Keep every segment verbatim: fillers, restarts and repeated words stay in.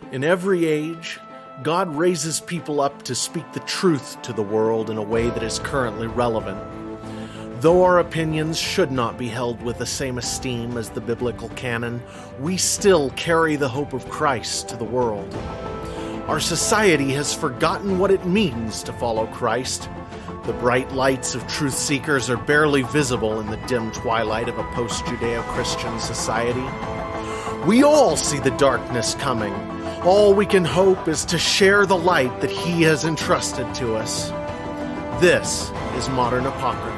In every age, God raises people up to speak the truth to the world in a way that is currently relevant. Though our opinions should not be held with the same esteem as the biblical canon, we still carry the hope of Christ to the world. Our society has forgotten what it means to follow Christ. The bright lights of truth seekers are barely visible in the dim twilight of a post-Judeo-Christian society. We all see the darkness coming. All we can hope is to share the light that He has entrusted to us. This is Modern Apocrypha.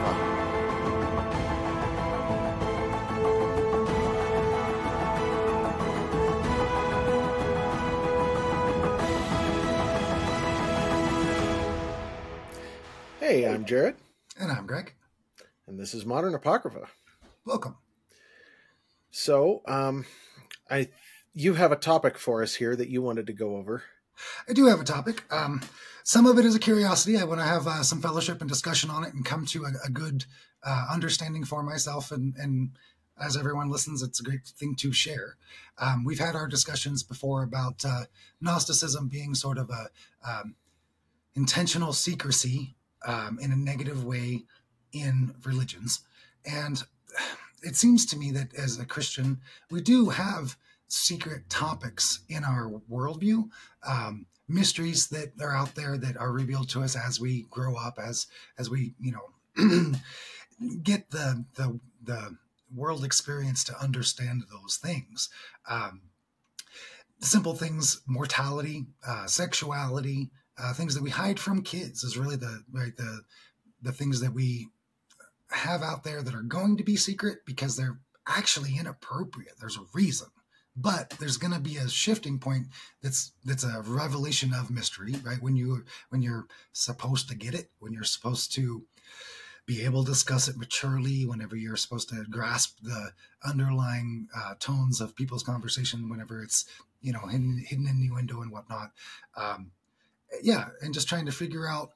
Hey, I'm Jared. And I'm Greg. And this is Modern Apocrypha. Welcome. So, um, I you have a topic for us here that you wanted to go over. I do have a topic. Um, some of it is a curiosity. I want to have uh, some fellowship and discussion on it and come to a, a good uh, understanding for myself. And, and as everyone listens, it's a great thing to share. Um, we've had our discussions before about uh, Gnosticism being sort of a um, intentional secrecy um, in a negative way in religions. And it seems to me that as a Christian, we do have secret topics in our worldview, um, mysteries that are out there that are revealed to us as we grow up, as as we you know get the the the world experience to understand those things. Um, simple things, mortality, uh, sexuality, uh, things that we hide from kids is really the right the the things that we have out there that are going to be secret because they're actually inappropriate. There's a reason. But there's going to be a shifting point that's that's a revelation of mystery, right? When you when you're supposed to get it, when you're supposed to be able to discuss it maturely, whenever you're supposed to grasp the underlying uh, tones of people's conversation, whenever it's you know hidden, hidden innuendo and whatnot, um, yeah, and just trying to figure out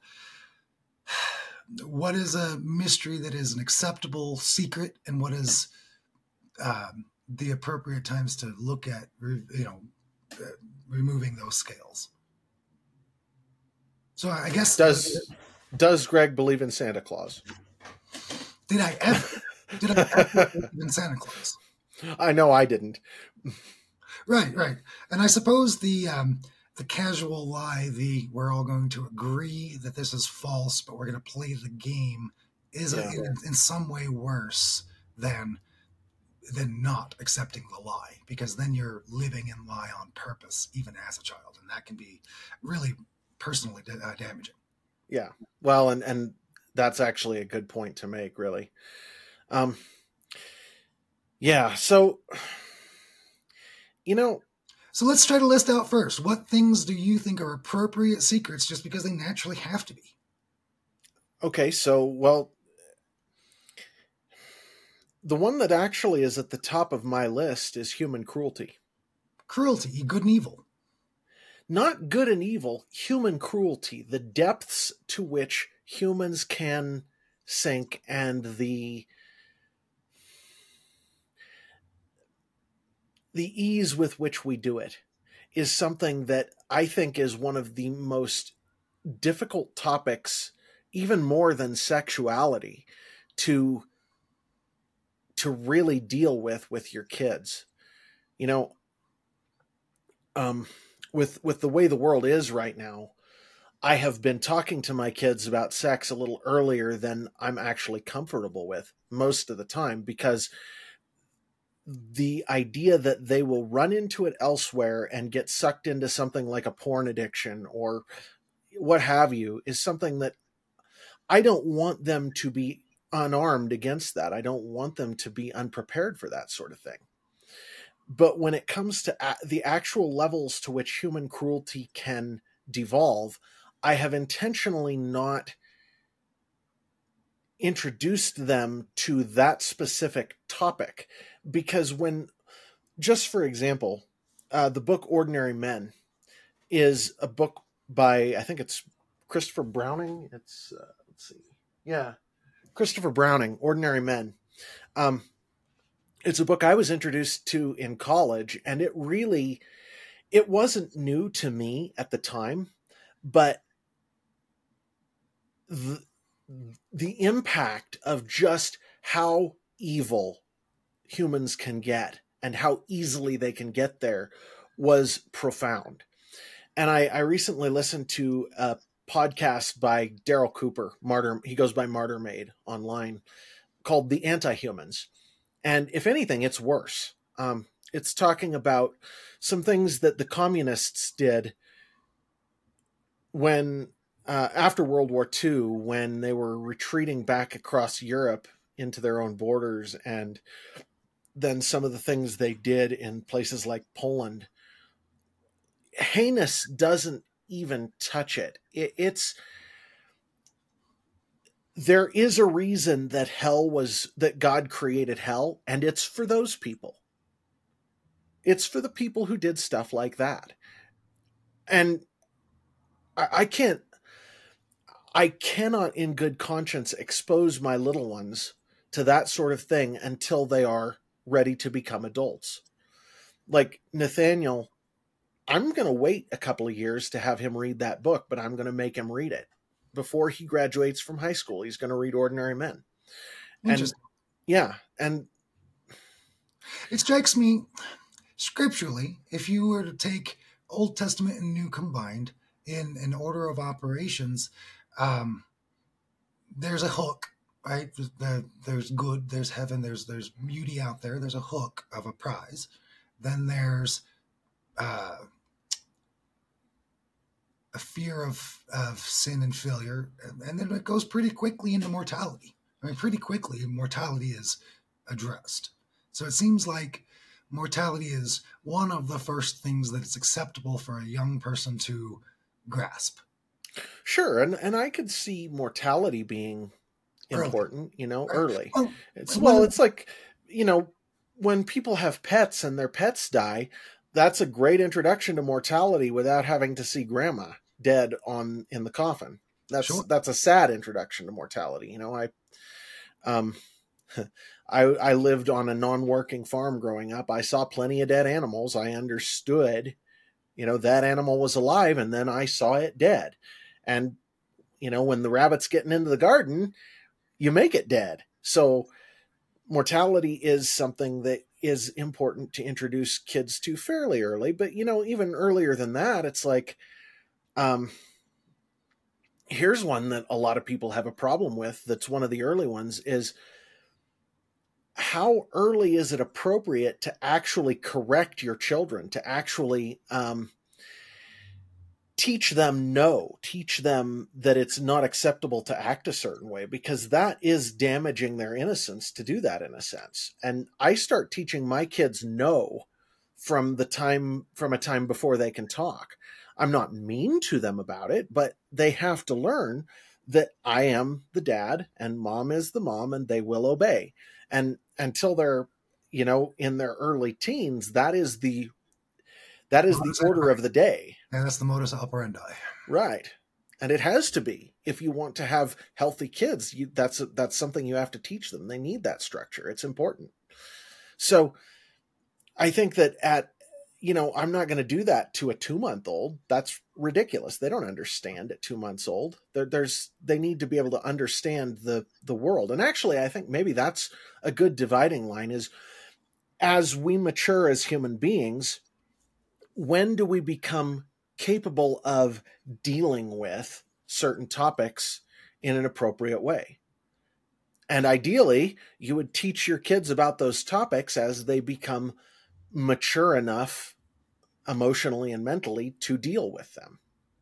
what is a mystery that is an acceptable secret and what is um, the appropriate times to look at, you know, uh, removing those scales. So I guess does does Greg believe in Santa Claus? Did I ever? Did I ever believe in Santa Claus? I know I didn't. Right, right, and I suppose the um, the casual lie, the we're all going to agree that this is false, but we're going to play the game, is yeah. a, in, in some way worse than. than not accepting the lie, because then you're living in lie on purpose, even as a child. And that can be really personally da- uh, damaging. Yeah. Well, and, and that's actually a good point to make, really. Um, yeah. So, you know, so let's try to list out first. What things do you think are appropriate secrets just because they naturally have to be? Okay. So, well, the one that actually is at the top of my list is human cruelty. Cruelty, good and evil. Not good and evil, human cruelty. The depths to which humans can sink and the the ease with which we do it is something that I think is one of the most difficult topics, even more than sexuality, to to really deal with with your kids. You know, um, with with the way the world is right now, I have been talking to my kids about sex a little earlier than I'm actually comfortable with most of the time, because the idea that they will run into it elsewhere and get sucked into something like a porn addiction or what have you is something that I don't want them to be unarmed against that. I don't want them to be unprepared for that sort of thing. But when it comes to a- the actual levels to which human cruelty can devolve, I have intentionally not introduced them to that specific topic, because when, just for example, uh, the book Ordinary Men is a book by, I think it's Christopher Browning. It's, uh, let's see. Yeah. Christopher Browning, Ordinary Men. Um, it's a book I was introduced to in college, and it really it wasn't new to me at the time, but the, the impact of just how evil humans can get and how easily they can get there was profound. And I, I recently listened to a podcast by Daryl Cooper, Martyr. He goes by Martyr Maid online, called The Anti-Humans. And if anything, it's worse. Um, it's talking about some things that the communists did when, uh, after World War Two, when they were retreating back across Europe into their own borders, and then some of the things they did in places like Poland. Heinous doesn't even touch it. it. It's there is a reason that hell was that God created hell, and it's for those people. It's for the people who did stuff like that. And I, I can't I cannot in good conscience expose my little ones to that sort of thing until they are ready to become adults. Like Nathaniel, I'm going to wait a couple of years to have him read that book, but I'm going to make him read it before he graduates from high school. He's going to read Ordinary Men. And yeah. And it strikes me scripturally, if you were to take Old Testament and New combined in an order of operations, um, there's a hook, right? There's good, there's heaven, there's, there's beauty out there. There's a hook of a prize. Then there's, uh, a fear of, of sin and failure. And then it goes pretty quickly into mortality. I mean, pretty quickly, mortality is addressed. So it seems like mortality is one of the first things that it's acceptable for a young person to grasp. Sure. And, and I could see mortality being important, early. you know, right. early. Well, it's, well, it's like, you know, when people have pets and their pets die, that's a great introduction to mortality without having to see grandma dead on in the coffin. That's sure. that's a sad introduction to mortality. You know, I um I I lived on a non-working farm growing up. I saw plenty of dead animals. I understood, you know, that animal was alive, and then I saw it dead. And you know, when the rabbit's getting into the garden, you make it dead. So mortality is something that is important to introduce kids to fairly early. But, you know, even earlier than that, it's like, um, here's one that a lot of people have a problem with. That's one of the early ones is how early is it appropriate to actually correct your children, to actually, um, teach them no, teach them that it's not acceptable to act a certain way, because that is damaging their innocence to do that in a sense. And I start teaching my kids no from the time, from a time before they can talk. I'm not mean to them about it, but they have to learn that I am the dad and mom is the mom, and they will obey. And until they're, you know, in their early teens, that is the That is the order of the day. And that's the modus operandi. Right. And it has to be. If you want to have healthy kids, you, that's that's something you have to teach them. They need that structure. It's important. So I think that at, you know, I'm not going to do that to a two-month-old. That's ridiculous. They don't understand at two months old. There, there's they need to be able to understand the the world. And actually, I think maybe that's a good dividing line is as we mature as human beings, when do we become capable of dealing with certain topics in an appropriate way? And ideally, you would teach your kids about those topics as they become mature enough emotionally and mentally to deal with them.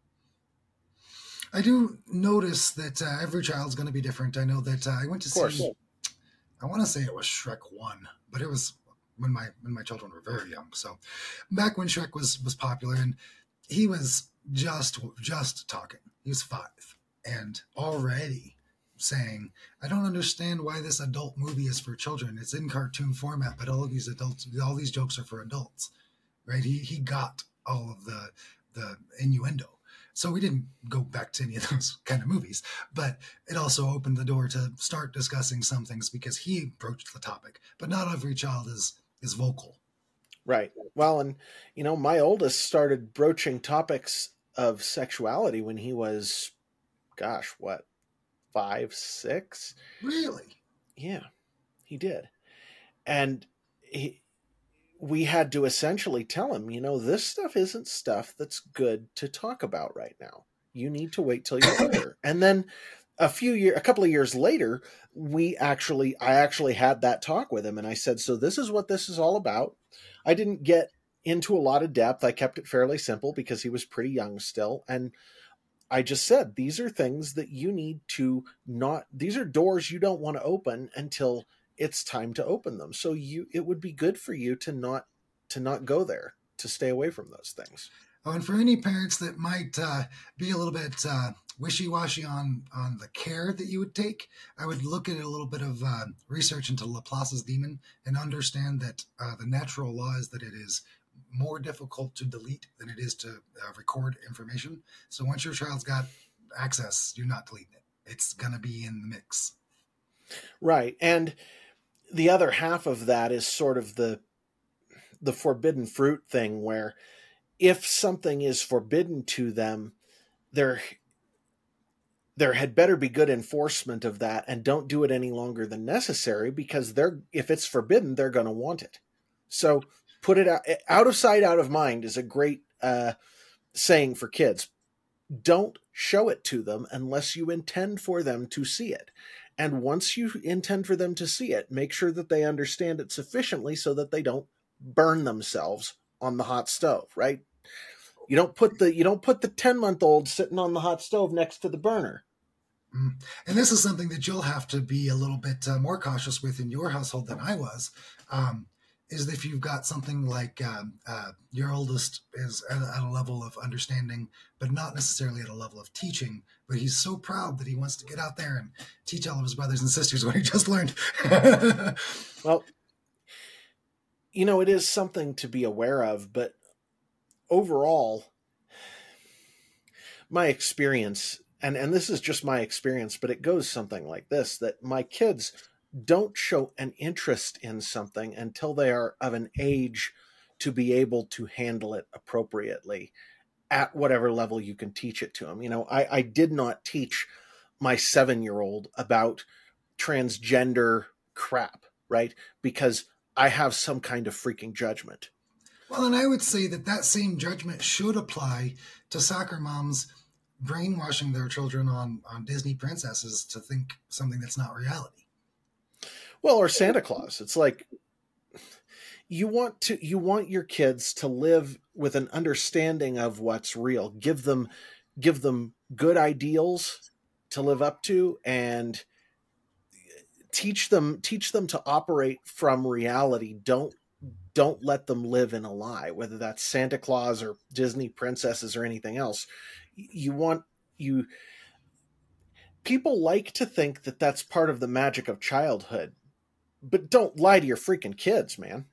I do notice that uh, every child's going to be different. I know that uh, I went to see, I want to say it was Shrek one, but it was when my when my children were very young. So back when Shrek was was popular, and he was just just talking. He was five and already saying, I don't understand why this adult movie is for children. It's in cartoon format, but all of these adults, all these jokes are for adults, right? He he got all of the the innuendo. So we didn't go back to any of those kind of movies, but it also opened the door to start discussing some things because he approached the topic. But not every child is is vocal. Right. Well, and you know, my oldest started broaching topics of sexuality when he was, gosh, what, five, six? Really? Yeah, he did. And he, we had to essentially tell him, you know, this stuff isn't stuff that's good to talk about right now. You need to wait till you're older. And then a few year, a couple of years later, we actually, I actually had that talk with him, and I said, so this is what this is all about. I didn't get into a lot of depth. I kept it fairly simple because he was pretty young still. And I just said, these are things that you need to not, these are doors you don't want to open until it's time to open them. So you, it would be good for you to not, to not go there, to stay away from those things. Oh, and for any parents that might uh, be a little bit uh, wishy-washy on on the care that you would take, I would look at a little bit of uh, research into Laplace's demon and understand that uh, the natural law is that it is more difficult to delete than it is to uh, record information. So once your child's got access, you're not deleting it. It's going to be in the mix. Right. And the other half of that is sort of the the forbidden fruit thing, where if something is forbidden to them, there there had better be good enforcement of that, and don't do it any longer than necessary, because they're if it's forbidden, they're going to want it. So put it out, out of sight, out of mind is a great uh, saying for kids. Don't show it to them unless you intend for them to see it. And once you intend for them to see it, make sure that they understand it sufficiently so that they don't burn themselves on the hot stove, right? You don't put the you don't put the ten-month-old sitting on the hot stove next to the burner. Mm. And this is something that you'll have to be a little bit uh, more cautious with in your household than I was. Um, is if you've got something like um, uh, your oldest is at a, at a level of understanding, but not necessarily at a level of teaching, but he's so proud that he wants to get out there and teach all of his brothers and sisters what he just learned. Well, you know, it is something to be aware of, but overall, my experience, and, and this is just my experience, but it goes something like this, that my kids don't show an interest in something until they are of an age to be able to handle it appropriately at whatever level you can teach it to them. You know, I, I did not teach my seven-year-old about transgender crap, right? Because I have some kind of freaking judgment. Well, and I would say that that same judgment should apply to soccer moms brainwashing their children on, on Disney princesses to think something that's not reality. Well, or Santa Claus. It's like you want to you want your kids to live with an understanding of what's real. Give them give them good ideals to live up to, and teach them teach them to operate from reality. Don't don't let them live in a lie, whether that's Santa Claus or Disney princesses or anything else. You want you people like to think that that's part of the magic of childhood. But don't lie to your freaking kids, man.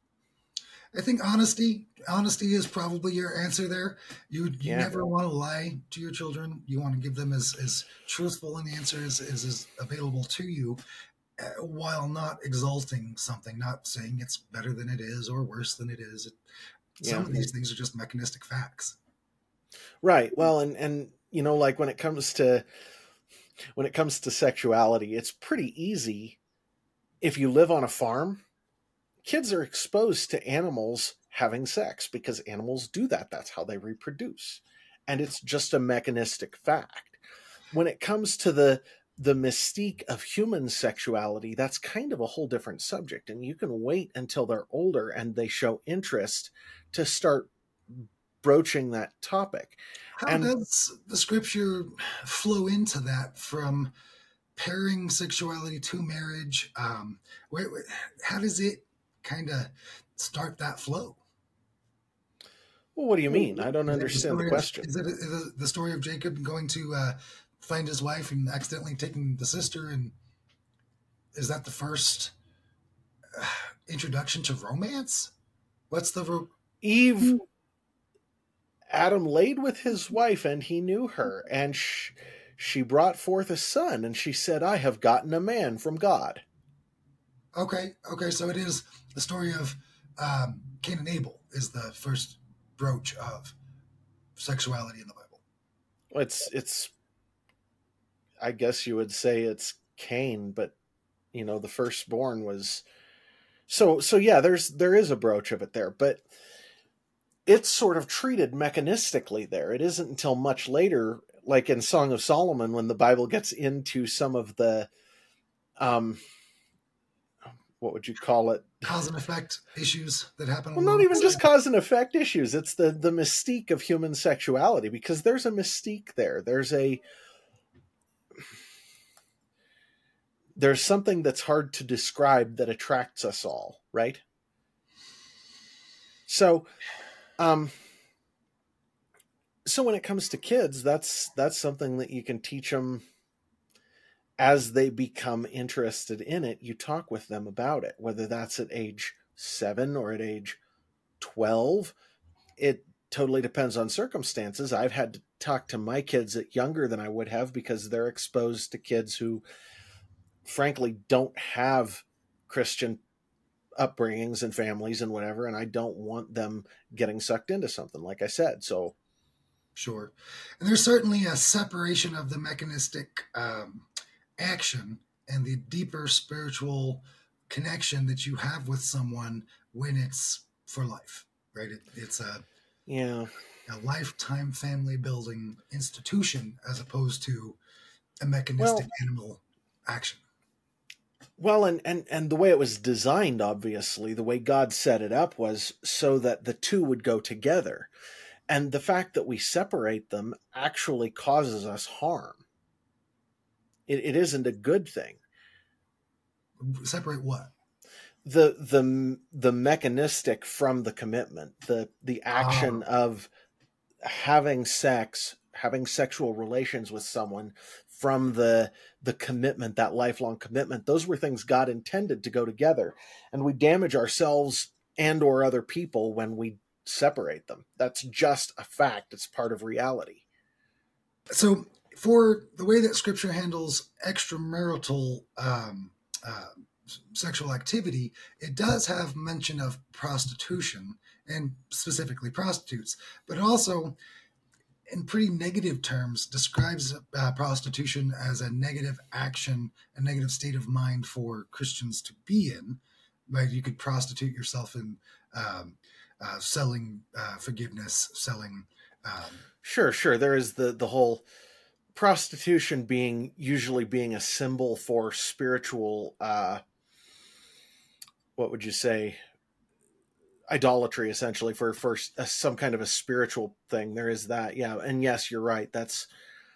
I think honesty, honesty is probably your answer there. You you Yeah. never want to lie to your children. You want to give them as, as truthful an answer as, as is available to you, uh, while not exalting something, not saying it's better than it is or worse than it is. It, some Yeah. of these things are just mechanistic facts. Right. Well, and and you know, like when it comes to when it comes to sexuality, it's pretty easy. If you live on a farm, kids are exposed to animals having sex because animals do that. That's how they reproduce. And it's just a mechanistic fact. When it comes to the the mystique of human sexuality, that's kind of a whole different subject. And you can wait until they're older and they show interest to start broaching that topic. How And does the scripture flow into that from pairing sexuality to marriage? Um, where, where, how does it kind of start that flow? well, what do you mean? I don't Is it the understand the story of, question. is it, is it the story of Jacob going to uh, find his wife and accidentally taking the sister? And is that the first uh, introduction to romance? What's the ro- Eve, Adam laid with his wife, and he knew her, and sh- she brought forth a son, and she said, I have gotten a man from God. okay? Okay, so it is the story of um, Cain and Abel is the first broach of sexuality in the Bible. It's it's I guess you would say it's Cain, but you know, the firstborn was so so yeah, there's there is a broach of it there, but it's sort of treated mechanistically there. It isn't until much later, like in Song of Solomon, when the Bible gets into some of the um what would you call it? Cause and effect issues that happen. Well, not even just cause and effect issues. It's the the mystique of human sexuality, because there's a mystique there. There's a there's something that's hard to describe that attracts us all, right? So, um, so when it comes to kids, that's that's something that you can teach them as they become interested in it. You talk with them about it, whether that's at age seven or at age twelve. It totally depends on circumstances. I've had to talk to my kids at younger than I would have, because they're exposed to kids who frankly don't have Christian upbringings and families and whatever, and I don't want them getting sucked into something, like I said. So sure. And there's certainly a separation of the mechanistic um, action and the deeper spiritual connection that you have with someone when it's for life, right? It, it's a yeah a lifetime family building institution as opposed to a mechanistic well, animal action. Well, and, and, and the way it was designed, obviously, the way God set it up was so that the two would go together. And the fact that we separate them actually causes us harm. It, it isn't a good thing. Separate what? The the the mechanistic from the commitment, the the action oh. of having sex, having sexual relations with someone, from the the commitment, that lifelong commitment. Those were things God intended to go together, and we damage ourselves and or other people when we separate them. That's just a fact. It's part of reality. So for the way that Scripture handles extramarital um, uh, sexual activity, it does have mention of prostitution, and specifically prostitutes, but also in pretty negative terms describes uh, prostitution as a negative action, a negative state of mind for Christians to be in. Right? You could prostitute yourself in um, uh, selling uh, forgiveness, selling. Um, sure, sure. There is the the whole prostitution being usually being a symbol for spiritual. Uh, what would you say? Idolatry, essentially, for for uh, some kind of a spiritual thing. There is that, yeah. And yes, you're right. That's,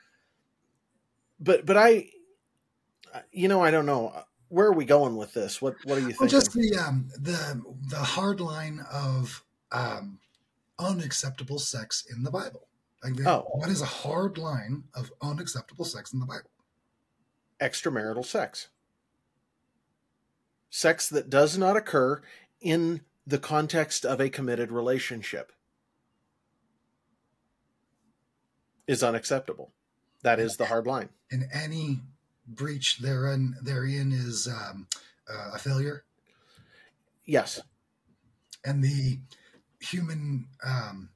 but but I, you know, I don't know. Where are we going with this? What what are you thinking? Well, just the um, the the hard line of um, unacceptable sex in the Bible. Like the, oh. What is a hard line of unacceptable sex in the Bible? Extramarital sex. Sex that does not occur in the context of a committed relationship is unacceptable. That is the hard line. And any breach therein, therein is um, uh, a failure? Yes. And the human um,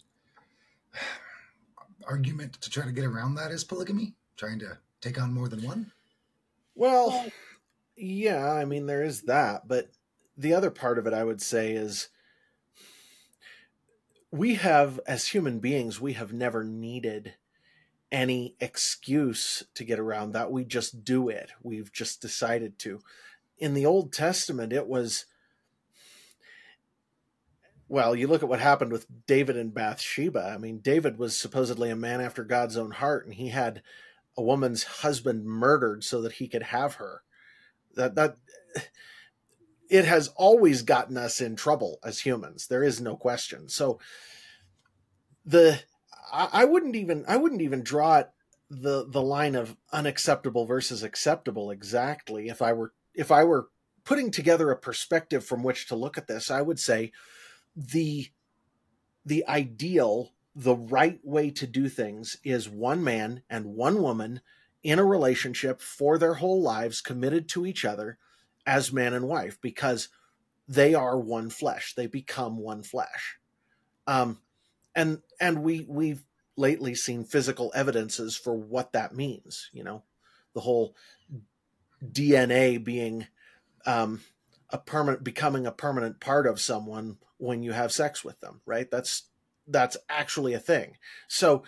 argument to try to get around that is polygamy? Trying to take on more than one? Well, yeah, I mean, there is that, but the other part of it, I would say, is we have, as human beings, we have never needed any excuse to get around that. We just do it. We've just decided to. In the Old Testament, it was, well, you look at what happened with David and Bathsheba. I mean, David was supposedly a man after God's own heart, and he had a woman's husband murdered so that he could have her. That that it has always gotten us in trouble as humans. There is no question. So the I, I wouldn't even I wouldn't even draw it the the line of unacceptable versus acceptable exactly. If I were if I were putting together a perspective from which to look at this, I would say the the ideal, the right way to do things is one man and one woman in a relationship for their whole lives, committed to each other as man and wife, because they are one flesh. They become one flesh. Um, and and we we've lately seen physical evidences for what that means. You know, the whole D N A being um, a permanent, becoming a permanent part of someone when you have sex with them, right? That's that's actually a thing. So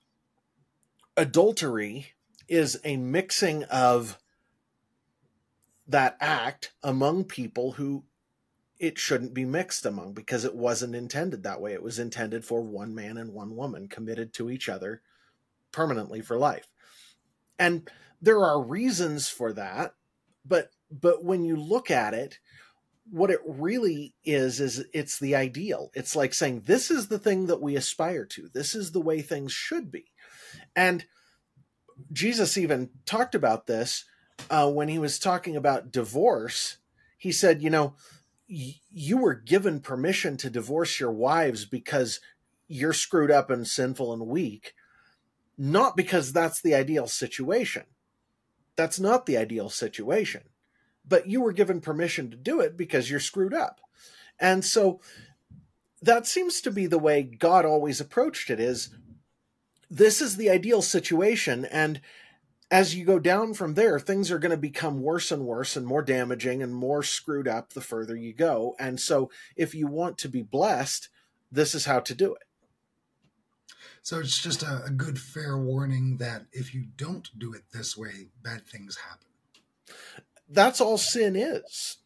adultery is a mixing of that act among people who it shouldn't be mixed among, because it wasn't intended that way. It was intended for one man and one woman committed to each other permanently for life. And there are reasons for that, but but when you look at it, what it really is, is it's the ideal. It's like saying, this is the thing that we aspire to. This is the way things should be. And Jesus even talked about this uh, when he was talking about divorce. He said, you know, y- you were given permission to divorce your wives because you're screwed up and sinful and weak, not because that's the ideal situation. That's not the ideal situation. But you were given permission to do it because you're screwed up. And so that seems to be the way God always approached it, is this is the ideal situation. And as you go down from there, things are going to become worse and worse and more damaging and more screwed up the further you go. And so if you want to be blessed, this is how to do it. So it's just a, a good fair warning that if you don't do it this way, bad things happen. That's all sin is.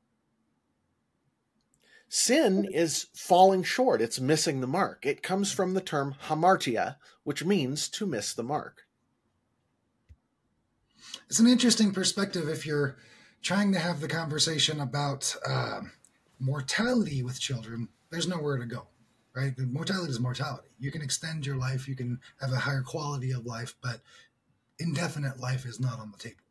Sin is falling short. It's missing the mark. It comes from the term hamartia, which means to miss the mark. It's an interesting perspective if you're trying to have the conversation about uh, mortality with children. There's nowhere to go, right? The mortality is mortality. You can extend your life. You can have a higher quality of life, but indefinite life is not on the table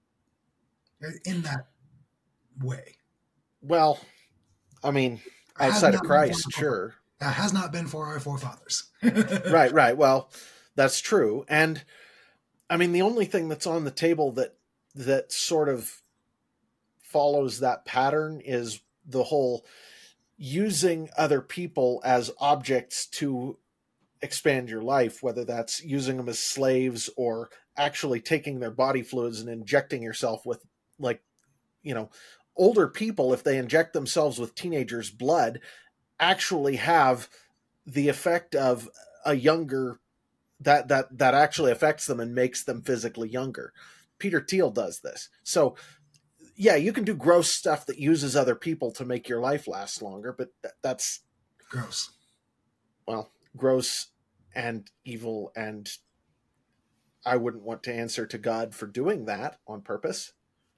in that way. Well, I mean, outside of Christ, sure. That has not been for our forefathers. Right, right. Well, that's true. And I mean, the only thing that's on the table that that sort of follows that pattern is the whole using other people as objects to expand your life, whether that's using them as slaves or actually taking their body fluids and injecting yourself with, like, you know, older people, if they inject themselves with teenagers' blood, actually have the effect of a younger, that that that actually affects them and makes them physically younger. Peter Thiel does this. So yeah, you can do gross stuff that uses other people to make your life last longer, but th- that's gross. Well, gross and evil, and I wouldn't want to answer to God for doing that on purpose.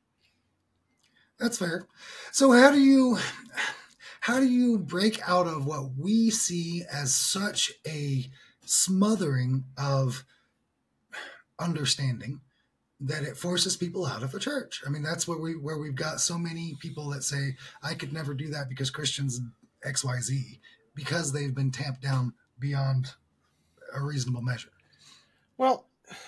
That's fair. So how do you how do you break out of what we see as such a smothering of understanding that it forces people out of the church? I mean, that's where we where we've got so many people that say, I could never do that because Christians X Y Z, because they've been tamped down beyond a reasonable measure. Well,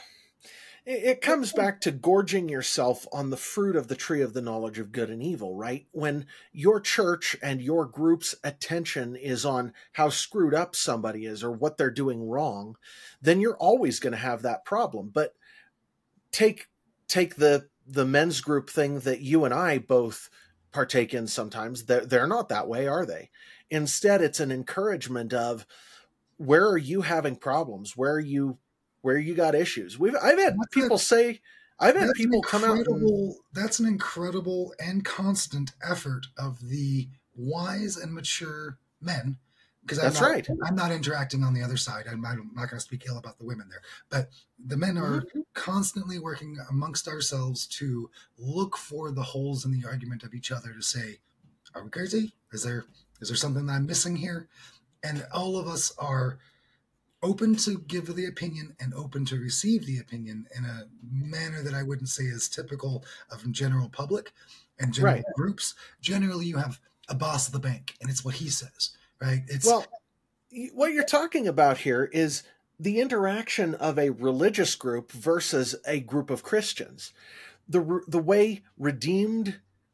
it comes back to gorging yourself on the fruit of the tree of the knowledge of good and evil, right? When your church and your group's attention is on how screwed up somebody is or what they're doing wrong, then you're always going to have that problem. But take take the the men's group thing that you and I both partake in sometimes. They're, they're not that way, are they? Instead, it's an encouragement of, where are you having problems? Where are you where you got issues? We've I've had that's people a, say I've had people come out and, that's an incredible and constant effort of the wise and mature men. Because that's I'm not, right. I'm not interacting on the other side. I'm, I'm not going to speak ill about the women there, but the men are mm-hmm. constantly working amongst ourselves to look for the holes in the argument of each other to say, are we crazy? Is there is there something that I'm missing here? And all of us are open to give the opinion and open to receive the opinion in a manner that I wouldn't say is typical of general public and general right. groups. Generally, you have a boss of the bank, and it's what he says, right? It's well, what you're talking about here is the interaction of a religious group versus a group of Christians. The the way redeemed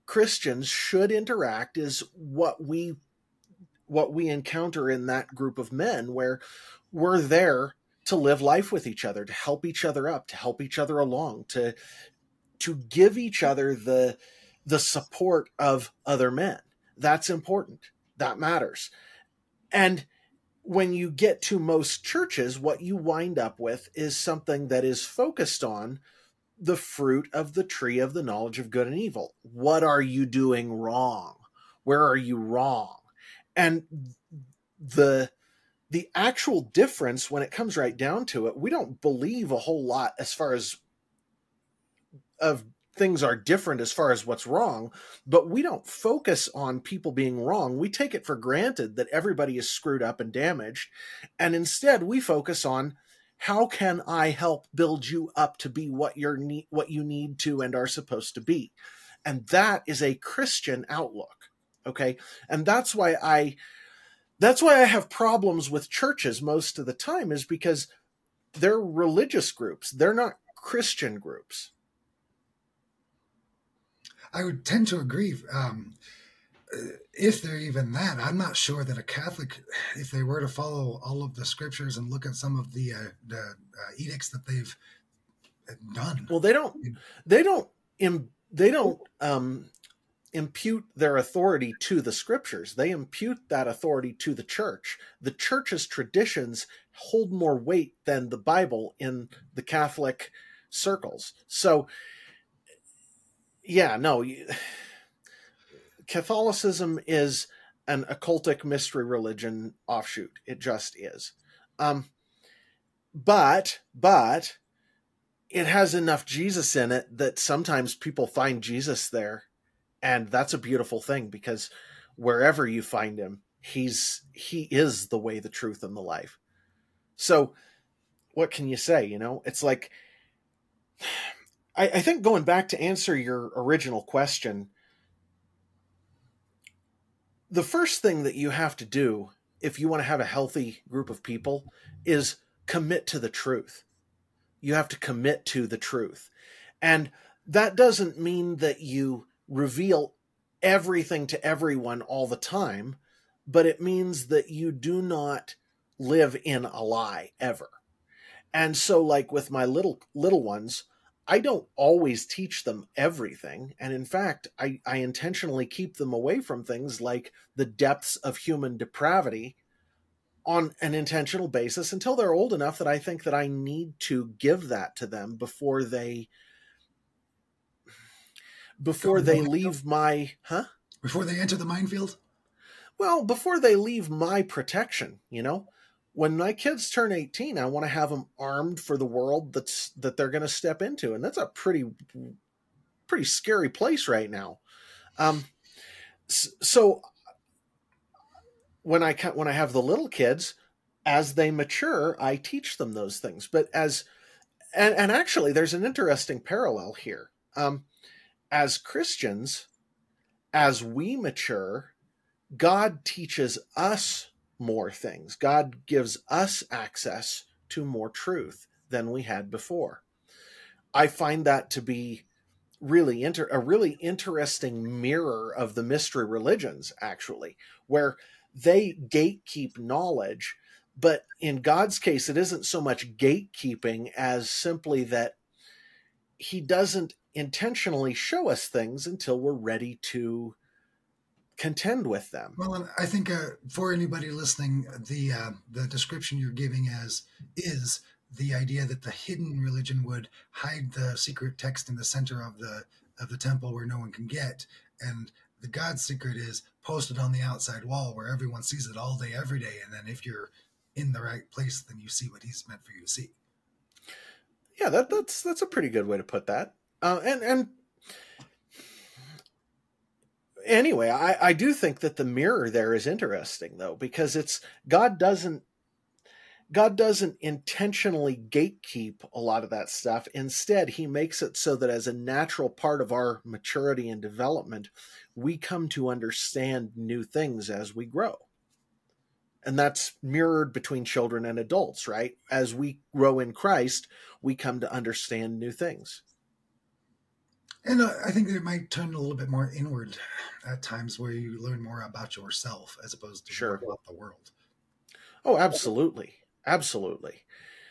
Christians should interact is what we what we encounter in that group of men, where we're there to live life with each other, to help each other up, to help each other along, to to give each other the the support of other men. That's important. That matters. And when you get to most churches, what you wind up with is something that is focused on the fruit of the tree of the knowledge of good and evil. What are you doing wrong? Where are you wrong? And the the actual difference, when it comes right down to it, we don't believe a whole lot as far as of things are different as far as what's wrong, but we don't focus on people being wrong. We take it for granted that everybody is screwed up and damaged. And instead we focus on, how can I help build you up to be what you're ne- what you need to and are supposed to be? And that is a Christian outlook. Okay. And that's why I, that's why I have problems with churches most of the time, is because they're religious groups. They're not Christian groups. I would tend to agree. Um, if they're even that, I'm not sure that a Catholic, if they were to follow all of the scriptures and look at some of the, uh, the uh, edicts that they've done. Well, they don't, they don't, im- they don't um, impute their authority to the scriptures. They impute that authority to the church. The church's traditions hold more weight than the Bible in the Catholic circles. So, yeah, no, Catholicism is an occultic mystery religion offshoot. It just is. Um, but, but it has enough Jesus in it that sometimes people find Jesus there. And that's a beautiful thing, because wherever you find him, he's, he is the way, the truth, and the life. So what can you say? You know, it's like, I, I think going back to answer your original question, the first thing that you have to do if you want to have a healthy group of people is commit to the truth. You have to commit to the truth. And that doesn't mean that you reveal everything to everyone all the time, but it means that you do not live in a lie ever. And so, like with my little little ones, I don't always teach them everything. And in fact, I, I intentionally keep them away from things like the depths of human depravity on an intentional basis until they're old enough that I think that I need to give that to them before they before they leave my huh? Before they enter the minefield? Well, before they leave my protection, you know? When my kids turn eighteen, I want to have them armed for the world that's that they're going to step into, and that's a pretty pretty scary place right now. Um, so when I when I have the little kids, as they mature, I teach them those things. But as and, and actually, there's an interesting parallel here. Um, as Christians, as we mature, God teaches us more things. God gives us access to more truth than we had before. I find that to be really inter- a really interesting mirror of the mystery religions, actually, where they gatekeep knowledge, but in God's case, it isn't so much gatekeeping as simply that he doesn't intentionally show us things until we're ready to contend with them. Well, and I think uh, for anybody listening, the uh, the description you're giving as is the idea that the hidden religion would hide the secret text in the center of the of the temple where no one can get, and the God's secret is posted on the outside wall where everyone sees it all day, every day, and then if you're in the right place, then you see what he's meant for you to see. Yeah, that, that's that's a pretty good way to put that. Uh, and and anyway, I, I do think that the mirror there is interesting, though, because it's God doesn't God doesn't intentionally gatekeep a lot of that stuff. Instead, he makes it so that as a natural part of our maturity and development, we come to understand new things as we grow. And that's mirrored between children and adults, right? As we grow in Christ, we come to understand new things. And uh, I think it might turn a little bit more inward at times where you learn more about yourself as opposed to more Sure. about the world. Oh, absolutely. Absolutely.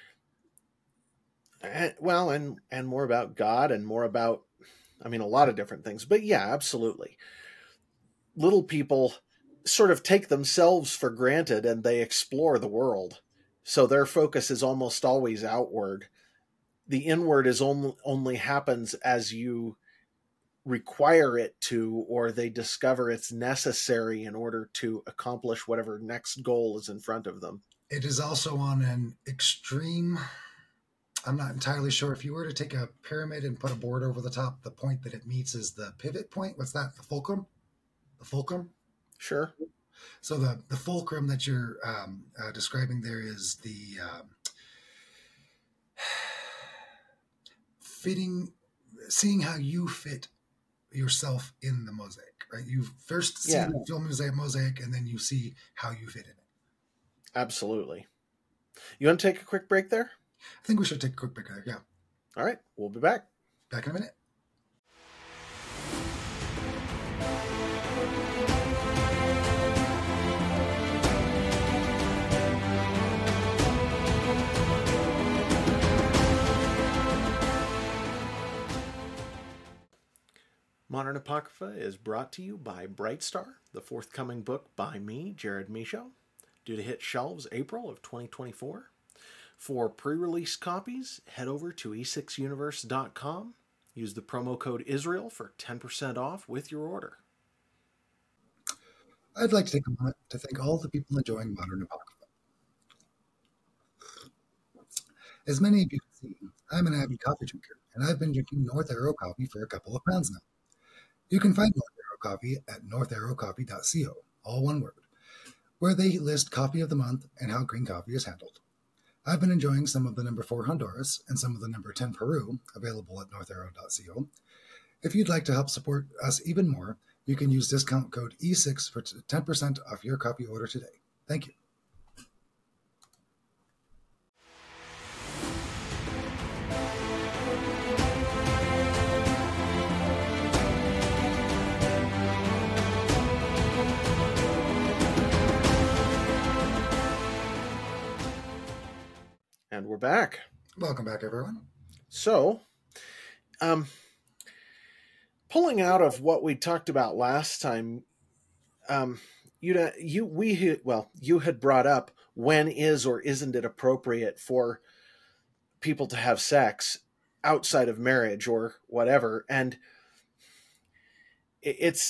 And, well, and and more about God and more about, I mean, a lot of different things. But yeah, absolutely. Little people sort of take themselves for granted and they explore the world. So their focus is almost always outward. The inward is only only happens as you require it to, or they discover it's necessary in order to accomplish whatever next goal is in front of them. It is also on an extreme. I'm not entirely sure. If you were to take a pyramid and put a board over the top, the point that it meets is the pivot point. What's that? The fulcrum? The fulcrum? Sure. So the, the fulcrum that you're um, uh, describing there is the um, fitting, seeing how you fit yourself in the mosaic, right? You first see Yeah. the film mosaic, mosaic, and then you see how you fit in it. Absolutely. You want to take a quick break there? I think we should take a quick break there. Yeah. All right. We'll be back. Back in a minute. Modern Apocrypha is brought to you by Brightstar, the forthcoming book by me, Jared Michaud, due to hit shelves April of twenty twenty-four. For pre-release copies, head over to e six universe dot com. Use the promo code Israel for ten percent off with your order. I'd like to take a moment to thank all the people enjoying Modern Apocrypha. As many of you can see, I'm an avid coffee drinker, and I've been drinking North Arrow coffee for a couple of pounds now. You can find North Arrow coffee at north arrow coffee dot co, all one word, where they list coffee of the month and how green coffee is handled. I've been enjoying some of the number four Honduras and some of the number ten Peru, available at north arrow dot co. If you'd like to help support us even more, you can use discount code E six for ten percent off your coffee order today. Thank you. And we're back. Welcome back, everyone. So, um, pulling out of what we talked about last time, um, you you we well, you had brought up when is or isn't it appropriate for people to have sex outside of marriage or whatever, and it's,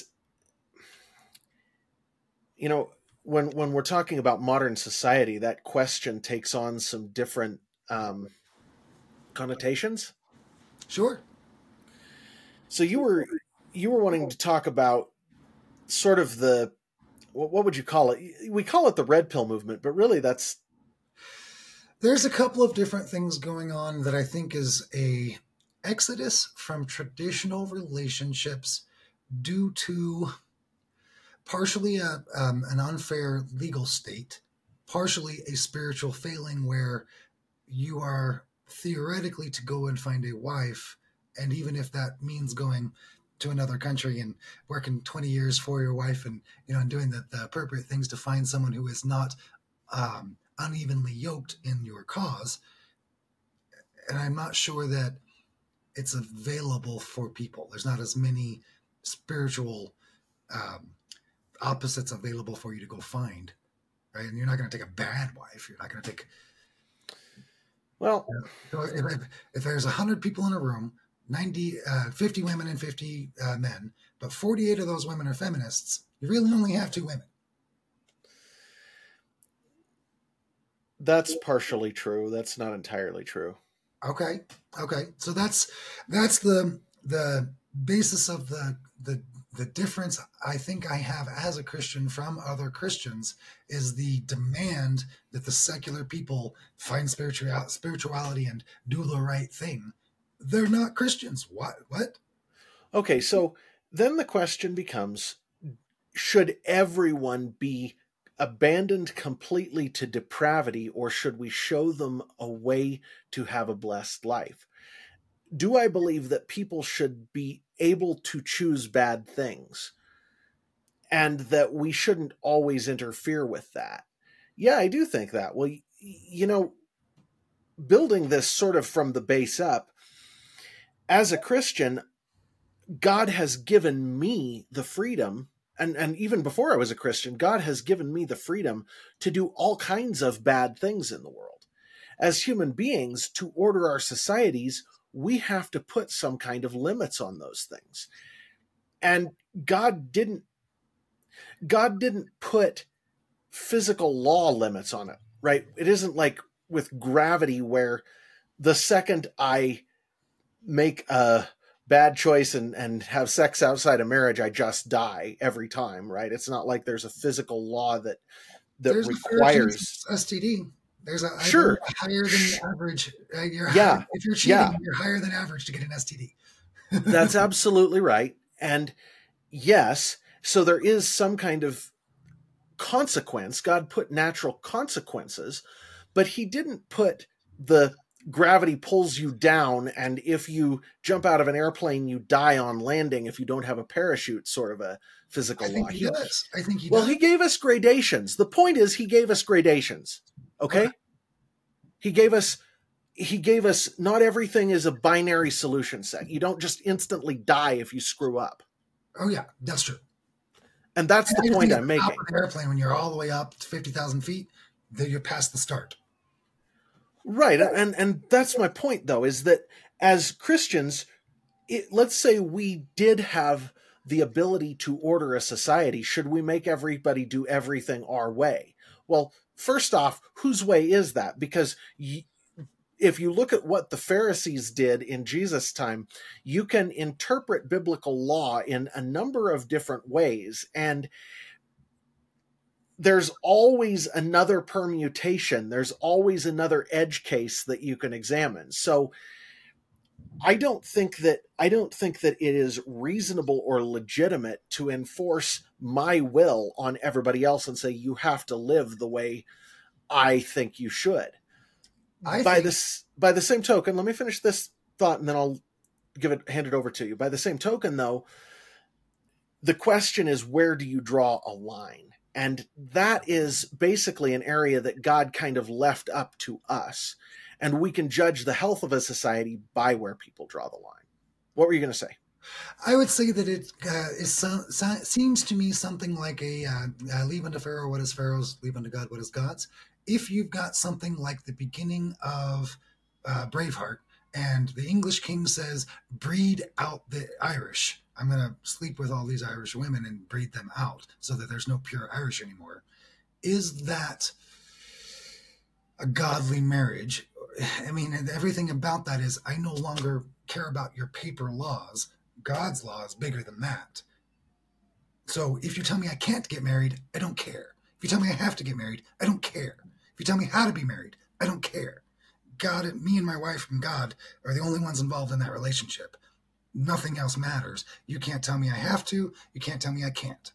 you know, when when we're talking about modern society, that question takes on some different um, connotations. Sure. So you were you were wanting to talk about sort of the, what, what would you call it? We call it the red pill movement, but really that's, there's a couple of different things going on that I think is a exodus from traditional relationships due to partially a, um, an unfair legal state, partially a spiritual failing where you are theoretically to go and find a wife, and even if that means going to another country and working twenty years for your wife and, you know, and doing the, the appropriate things to find someone who is not um, unevenly yoked in your cause. And I'm not sure that it's available for people. There's not as many spiritual um, opposites available for you to go find, right? And you're not going to take a bad wife. You're not going to take, well, you know, if, if, if there's one hundred people in a room, ninety, uh, fifty women and fifty uh, men, but forty-eight of those women are feminists, you really only have two women. That's partially true. That's not entirely true. Okay. Okay. So that's, that's the, the basis of the, the, the difference I think I have as a Christian from other Christians is the demand that the secular people find spiritual spirituality and do the right thing. They're not Christians. What? What? Okay. So then the question becomes, should everyone be abandoned completely to depravity, or should we show them a way to have a blessed life? Do I believe that people should be able to choose bad things, and that we shouldn't always interfere with that. Yeah, I do think that. Well, you know, building this sort of from the base up, as a Christian, God has given me the freedom, and, and even before I was a Christian, God has given me the freedom to do all kinds of bad things in the world. As human beings, to order our societies, we have to put some kind of limits on those things. And God didn't God didn't put physical law limits on it, right? It isn't like with gravity where the second I make a bad choice and, and have sex outside of marriage, I just die every time, right? It's not like there's a physical law that that There's requires a S T D. There's a, sure higher than average. Uh, you're yeah. higher, if you're cheating, yeah. you're higher than average to get an S T D. That's absolutely right. And yes, so there is some kind of consequence. God put natural consequences, but he didn't put the gravity pulls you down, and if you jump out of an airplane, you die on landing if you don't have a parachute, sort of a physical I think law. he, he does. I think he well, does. he gave us gradations. The point is he gave us gradations. Okay? okay. He gave us he gave us not everything is a binary solution set. You don't just instantly die if you screw up. Oh yeah, that's true. And that's and the point I'm making. Top of an airplane, when you're all the way up to fifty thousand feet, then you're past the start. Right. And and that's my point, though, is that as Christians, it, let's say we did have the ability to order a society. Should we make everybody do everything our way? Well, first off, whose way is that? Because y- if you look at what the Pharisees did in Jesus' time, you can interpret biblical law in a number of different ways. And there's always another permutation. There's always another edge case that you can examine. So I don't think that I don't think that it is reasonable or legitimate to enforce my will on everybody else and say you have to live the way I think you should. I by think... this by the same token, let me finish this thought and then I'll give it hand it over to you. By the same token, though, the question is, where do you draw a line? And that is basically an area that God kind of left up to us. And we can judge the health of a society by where people draw the line. What were you going to say? I would say that it uh, is so, so, seems to me something like a uh, uh, leave unto Pharaoh what is Pharaoh's, leave unto God what is God's. If you've got something like the beginning of uh, Braveheart, and the English king says, breed out the Irish. I'm going to sleep with all these Irish women and breed them out so that there's no pure Irish anymore. Is that a godly marriage? I mean, everything about that is, I no longer care about your paper laws. God's law is bigger than that. So if you tell me I can't get married, I don't care. If you tell me I have to get married, I don't care. If you tell me how to be married, I don't care. God, me and my wife and God are the only ones involved in that relationship. Nothing else matters. You can't tell me I have to. You can't tell me I can't.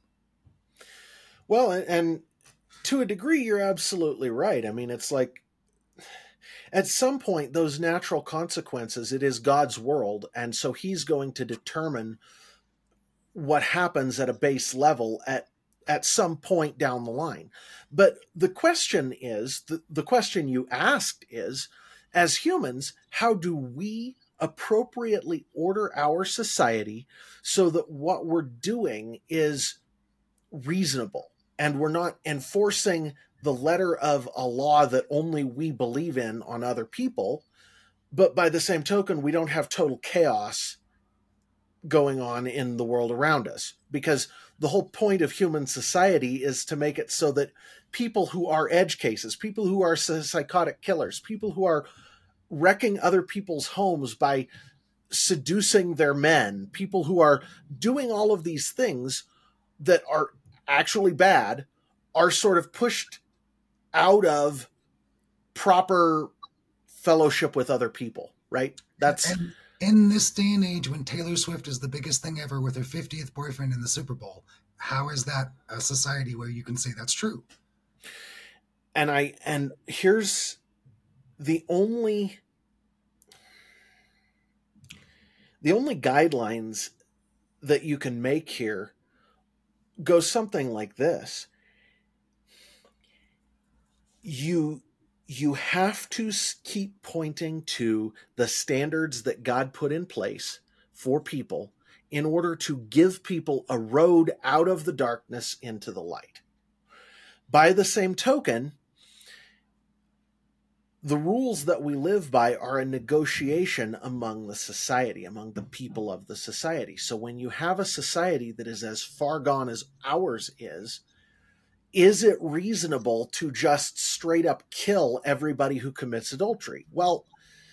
Well, and to a degree, you're absolutely right. I mean, it's like at some point, those natural consequences, it is God's world. And so he's going to determine what happens at a base level at at some point down the line. But the question is, the, the question you asked is, as humans, how do we appropriately order our society so that what we're doing is reasonable and we're not enforcing the letter of a law that only we believe in on other people, but by the same token, we don't have total chaos going on in the world around us? Because the whole point of human society is to make it so that people who are edge cases, people who are psychotic killers, people who are wrecking other people's homes by seducing their men, people who are doing all of these things that are actually bad, are sort of pushed out of proper fellowship with other people, right? That's and in this day and age when Taylor Swift is the biggest thing ever with her fiftieth boyfriend in the Super Bowl, how is that a society where you can say that's true? And I and here's the only the only guidelines that you can make here goes something like this. You you have to keep pointing to the standards that God put in place for people in order to give people a road out of the darkness into the light. By the same token, the rules that we live by are a negotiation among the society, among the people of the society. So when you have a society that is as far gone as ours is, is it reasonable to just straight up kill everybody who commits adultery? Well,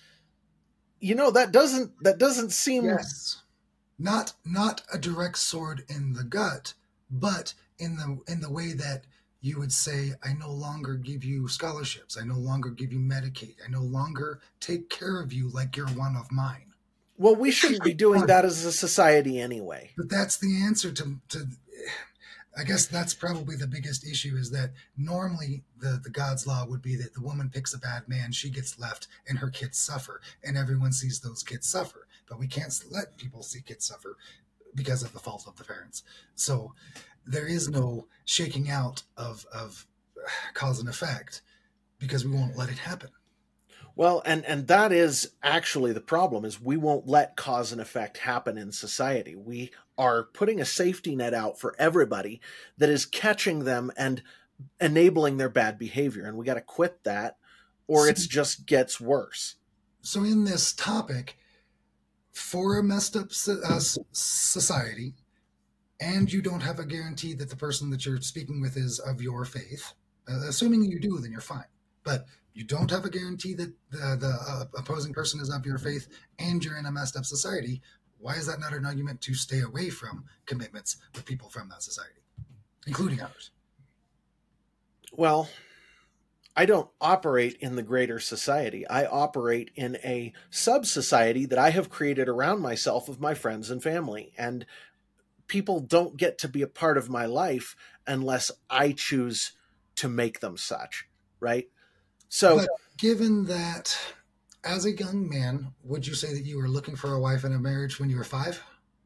you know, that doesn't that doesn't seem Yes. Not not a direct sword in the gut, but in the in the way that you would say, I no longer give you scholarships. I no longer give you Medicaid. I no longer take care of you like you're one of mine. Well, we shouldn't be doing that as a society anyway. But that's the answer to, to I guess that's probably the biggest issue, is that normally the, the God's law would be that the woman picks a bad man, she gets left, and her kids suffer, and everyone sees those kids suffer. But we can't let people see kids suffer because of the fault of the parents. So there is no shaking out of, of cause and effect because we won't let it happen. Well, and, and that is actually the problem, is we won't let cause and effect happen in society. We are putting a safety net out for everybody that is catching them and enabling their bad behavior. And we got to quit that, or so, it just gets worse. So in this topic, for a messed up uh, society, and you don't have a guarantee that the person that you're speaking with is of your faith, uh, assuming you do, then you're fine. But you don't have a guarantee that the, the uh, opposing person is of your faith, and you're in a messed up society. Why is that not an argument to stay away from commitments with people from that society, including ours? Well, I don't operate in the greater society. I operate in a sub-society that I have created around myself of my friends and family. And people don't get to be a part of my life unless I choose to make them such, right? So, but given that, as a young man, would you say that you were looking for a wife in a marriage when you were five?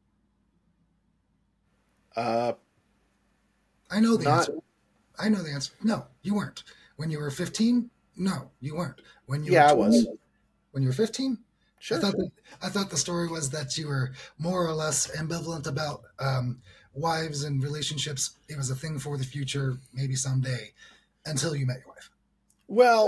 Uh, I know the not, answer. I know the answer. No, you weren't. When you were fifteen? No, you weren't. When you yeah, were I was. When you were fifteen? Sure. I thought, that, I thought the story was that you were more or less ambivalent about um, wives and relationships. It was a thing for the future, maybe someday, until you met your wife. Well,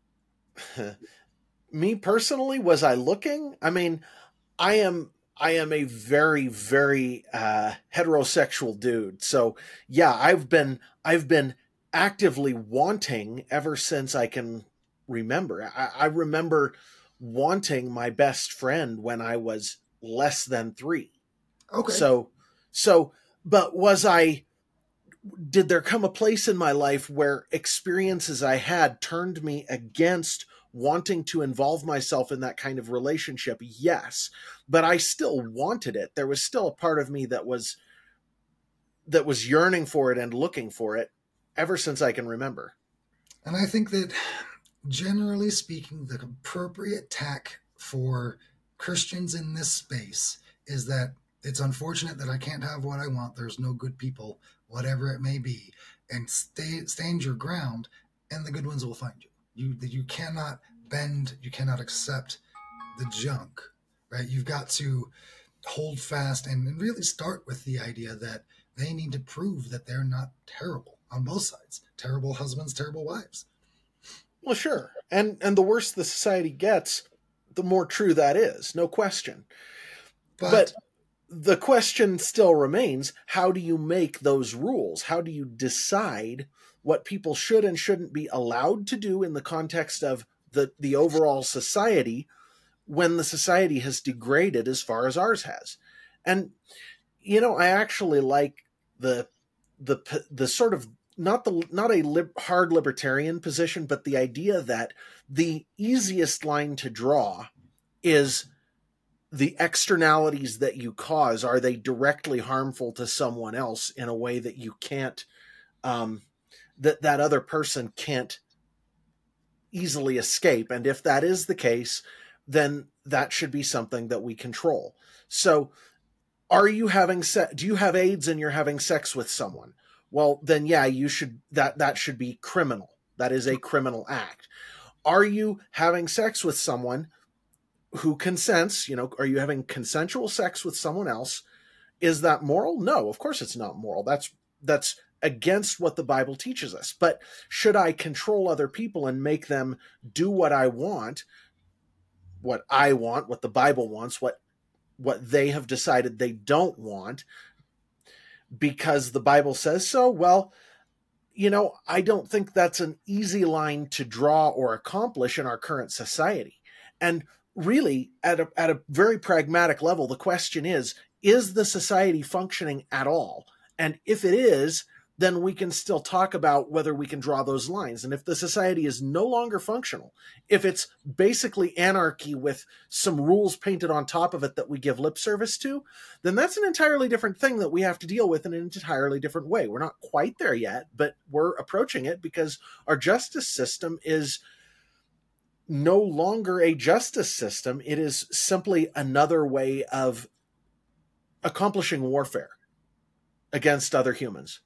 me personally, was I looking? I mean, I am I am a very, very uh, heterosexual dude. So yeah, I've been I've been actively wanting ever since I can remember. I, I remember wanting my best friend when I was less than three. Okay. So so but was I did there come a place in my life where experiences I had turned me against wanting to involve myself in that kind of relationship? Yes, but I still wanted it. There was still a part of me that was that was yearning for it and looking for it ever since I can remember. And I think that, generally speaking, the appropriate tack for Christians in this space is that it's unfortunate that I can't have what I want. There's no good people, whatever it may be, and stay stand your ground, and the good ones will find you. You you cannot bend, you cannot accept the junk, right? You've got to hold fast and really start with the idea that they need to prove that they're not terrible on both sides. Terrible husbands, terrible wives. Well, sure. And and the worse the society gets, the more true that is, no question. But, but the question still remains, how do you make those rules? How do you decide what people should and shouldn't be allowed to do in the context of the, the overall society when the society has degraded as far as ours has? And, you know, I actually like the the the sort of not the not a lib, hard libertarian position, but the idea that the easiest line to draw is the externalities that you cause. Are they directly harmful to someone else in a way that you can't, um, that that other person can't easily escape? And if that is the case, then that should be something that we control. So Are you having se- do you have AIDS and you're having sex with someone? Well, then yeah, you should that that should be criminal. That is a criminal act. Are you having sex with someone who consents? You know, are you having consensual sex with someone else? Is that moral? No, of course it's not moral. That's that's against what the Bible teaches us. But should I control other people and make them do what I want, what I want, what the Bible wants, what what they have decided they don't want because the Bible says so? Well, you know, I don't think that's an easy line to draw or accomplish in our current society. And really, at a, at a very pragmatic level, the question is, is the society functioning at all? And if it is, then we can still talk about whether we can draw those lines. And if the society is no longer functional, if it's basically anarchy with some rules painted on top of it that we give lip service to, then that's an entirely different thing that we have to deal with in an entirely different way. We're not quite there yet, but we're approaching it because our justice system is no longer a justice system. It is simply another way of accomplishing warfare against other humans.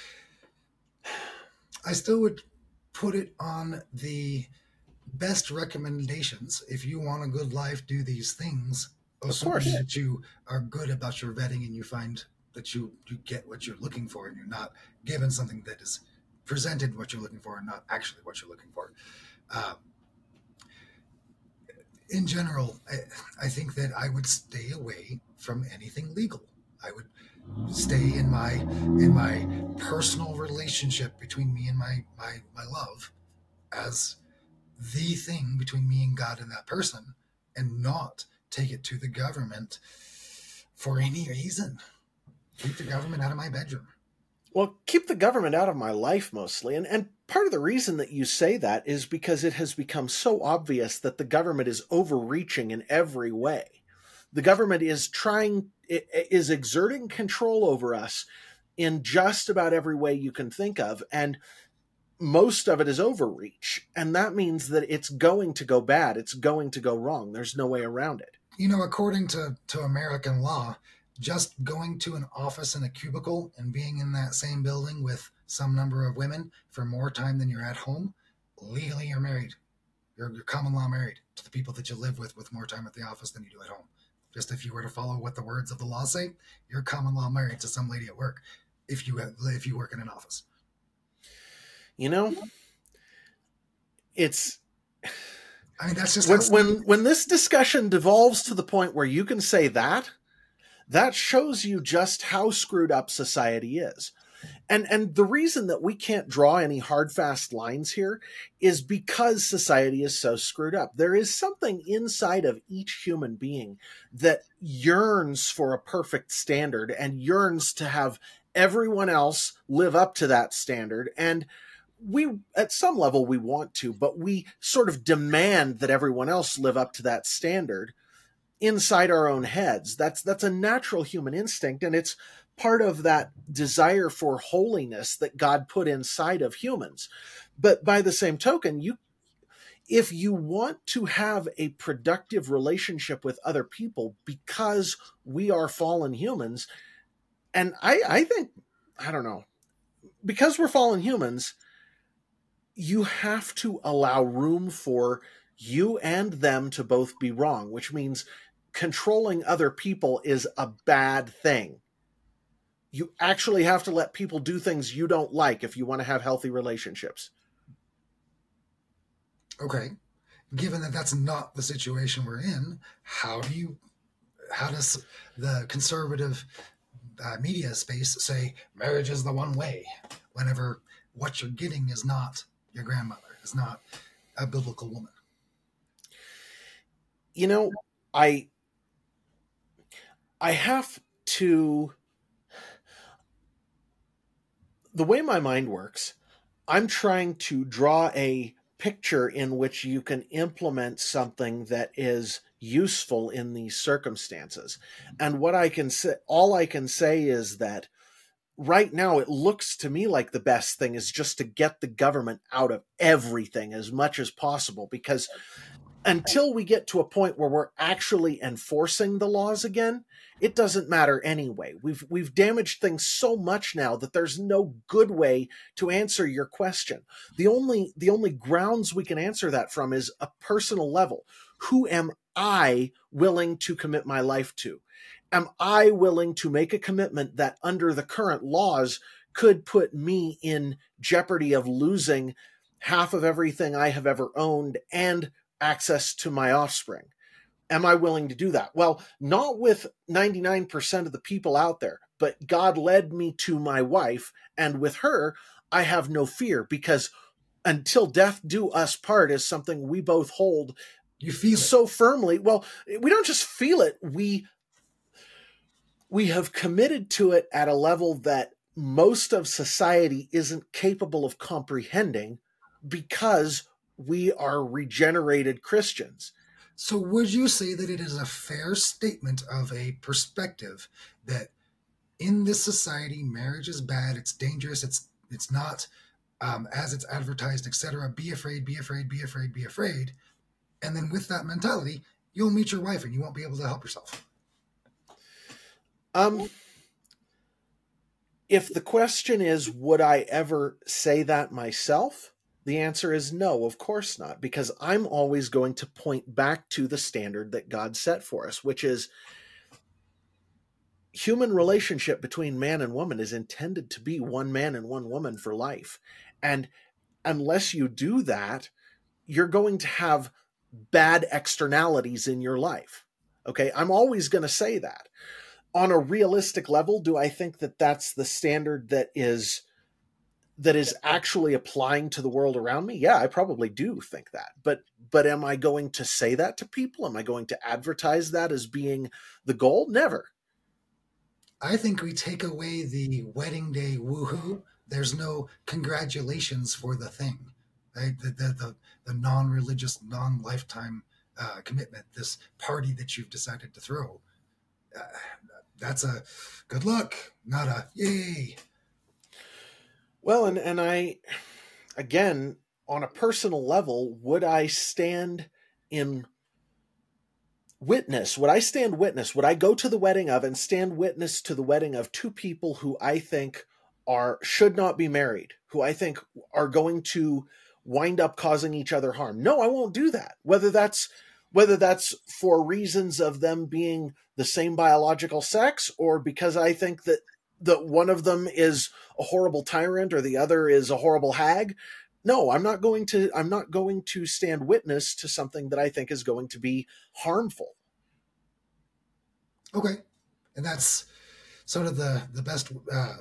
I still would put it on the best recommendations. If you want a good life, do these things. Of course. That you are good about your vetting and you find that you, you get what you're looking for and you're not given something that is presented what you're looking for and not actually what you're looking for. Uh, in general, I, I think that I would stay away from anything legal. I would stay in my in my personal relationship between me and my, my my love as the thing between me and God and that person, and not take it to the government for any reason. Keep the government out of my bedroom. Well, keep the government out of my life mostly. And and part of the reason that you say that is because it has become so obvious that the government is overreaching in every way. The government is trying, is exerting control over us in just about every way you can think of. And most of it is overreach. And that means that it's going to go bad. It's going to go wrong. There's no way around it. You know, according to, to American law, just going to an office in a cubicle and being in that same building with some number of women for more time than you're at home, legally you're married. You're, you're common law married to the people that you live with with more time at the office than you do at home. Just if you were to follow what the words of the law say, you're common law married to some lady at work if you if you work in an office. You know, it's... I mean, that's just... When, when, when this discussion devolves to the point where you can say that, that shows you just how screwed up society is. And and the reason that we can't draw any hard, fast lines here is because society is so screwed up. There is something inside of each human being that yearns for a perfect standard and yearns to have everyone else live up to that standard. And we, at some level, we want to, but we sort of demand that everyone else live up to that standard inside our own heads. That's that's a natural human instinct, and it's part of that desire for holiness that God put inside of humans. But by the same token, you, if you want to have a productive relationship with other people, because we are fallen humans, and I, I think, I don't know, because we're fallen humans, you have to allow room for you and them to both be wrong, which means controlling other people is a bad thing. You actually have to let people do things you don't like if you want to have healthy relationships. Okay. Given that that's not the situation we're in, how do you, how does the conservative uh, media space say marriage is the one way whenever what you're getting is not your grandmother, is not a biblical woman? You know, I, I have to... The way my mind works, I'm trying to draw a picture in which you can implement something that is useful in these circumstances. And what I can say, all I can say is that right now it looks to me like the best thing is just to get the government out of everything as much as possible, because until we get to a point where we're actually enforcing the laws again, it doesn't matter anyway. We've we've damaged things so much now that there's no good way to answer your question. The only the only grounds we can answer that from is a personal level. Who am I willing to commit my life to? Am I willing to make a commitment that under the current laws could put me in jeopardy of losing half of everything I have ever owned and access to my offspring? Am I willing to do that? Well, not with ninety-nine percent of the people out there, but God led me to my wife, and with her, I have no fear, because until death do us part is something we both hold You feel it. so firmly. Well, we don't just feel it, we we have committed to it at a level that most of society isn't capable of comprehending, because we are regenerated Christians. So would you say that it is a fair statement of a perspective that in this society, marriage is bad, it's dangerous, it's it's not um, as it's advertised, et cetera. Be afraid, be afraid, be afraid, be afraid. And then with that mentality, you'll meet your wife and you won't be able to help yourself. Um, if the question is, would I ever say that myself? The answer is no, of course not, because I'm always going to point back to the standard that God set for us, which is human relationship between man and woman is intended to be one man and one woman for life. And unless you do that, you're going to have bad externalities in your life. Okay, I'm always going to say that. On a realistic level, do I think that that's the standard that is that is actually applying to the world around me? Yeah, I probably do think that. But but am I going to say that to people? Am I going to advertise that as being the goal? Never. I think we take away the wedding day woohoo. There's no congratulations for the thing, right? The the the, the non-religious, non-lifetime uh, commitment, this party that you've decided to throw. Uh, that's a good luck, not a yay. Well, and, and I, again, on a personal level, would I stand in witness? Would I stand witness? Would I go to the wedding of and stand witness to the wedding of two people who I think are should not be married, who I think are going to wind up causing each other harm? No, I won't do that. Whether that's whether that's for reasons of them being the same biological sex, or because I think that that one of them is a horrible tyrant or the other is a horrible hag. No, I'm not going to, I'm not going to stand witness to something that I think is going to be harmful. Okay. And that's sort of the, the best uh,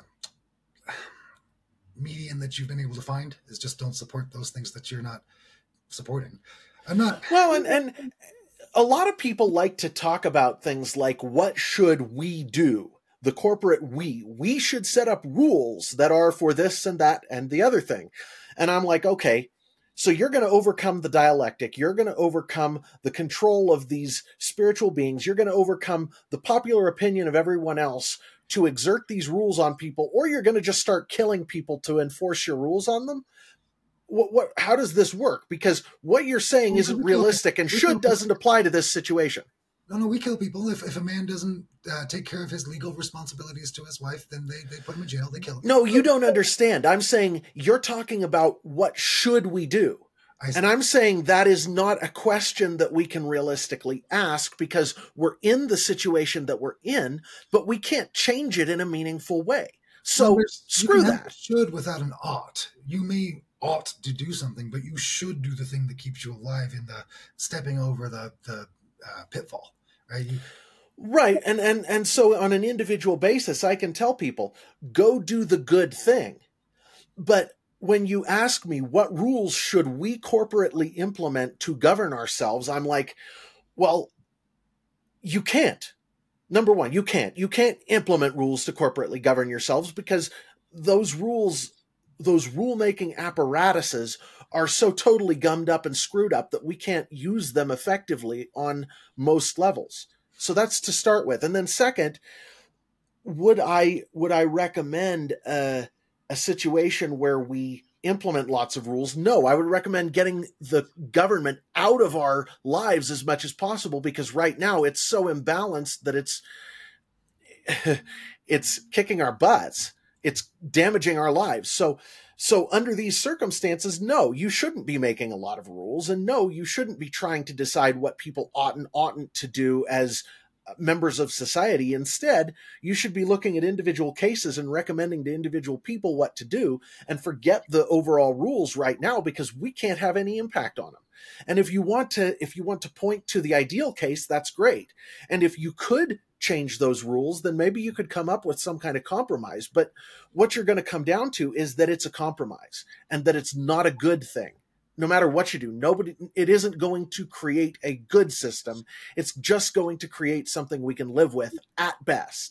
median that you've been able to find, is just don't support those things that you're not supporting. I'm not. Well, and, and a lot of people like to talk about things like, what should we do? The corporate we, we should set up rules that are for this and that and the other thing. And I'm like, okay, so you're going to overcome the dialectic. You're going to overcome the control of these spiritual beings. You're going to overcome the popular opinion of everyone else to exert these rules on people, or you're going to just start killing people to enforce your rules on them. What, what, how does this work? Because what you're saying isn't realistic, and should doesn't apply to this situation. No, no, we kill people. If if a man doesn't uh, take care of his legal responsibilities to his wife, then they, they put him in jail, they kill him. No, you don't understand. I'm saying you're talking about what should we do. And I'm saying that is not a question that we can realistically ask, because we're in the situation that we're in, but we can't change it in a meaningful way. So well, screw that. Should without an ought. You may ought to do something, but you should do the thing that keeps you alive in the stepping over the, the uh, pitfall. Right. You, right. And, and, and so on an individual basis, I can tell people, go do the good thing. But when you ask me what rules should we corporately implement to govern ourselves, I'm like, well, you can't. Number one, you can't. You can't implement rules to corporately govern yourselves, because those rules, those rule-making apparatuses are so totally gummed up and screwed up that we can't use them effectively on most levels. So that's to start with. And then second, would I would I recommend a, a situation where we implement lots of rules? No, I would recommend getting the government out of our lives as much as possible, because right now it's so imbalanced that it's it's kicking our butts. It's damaging our lives. So so under these circumstances, no, you shouldn't be making a lot of rules, and no, you shouldn't be trying to decide what people ought and oughtn't to do as members of society. Instead, you should be looking at individual cases and recommending to individual people what to do, and forget the overall rules right now, because we can't have any impact on them. And if you want to, if you want to point to the ideal case, that's great. And if you could change those rules, then maybe you could come up with some kind of compromise. But what you're going to come down to is that it's a compromise, and that it's not a good thing. No matter what you do, nobody, it isn't going to create a good system. It's just going to create something we can live with at best.